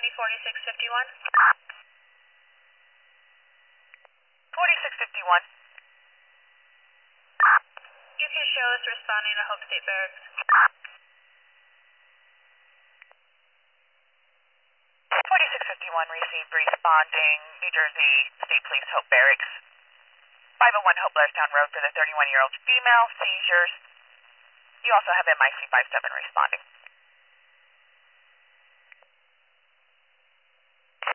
County 4651. 4651. You can show us responding to Hope State Barracks. 4651 received responding New Jersey State Police Hope Barracks. 501 Hope Blairstown Road for the 31-year-old female, seizures. You also have MIC 57 responding.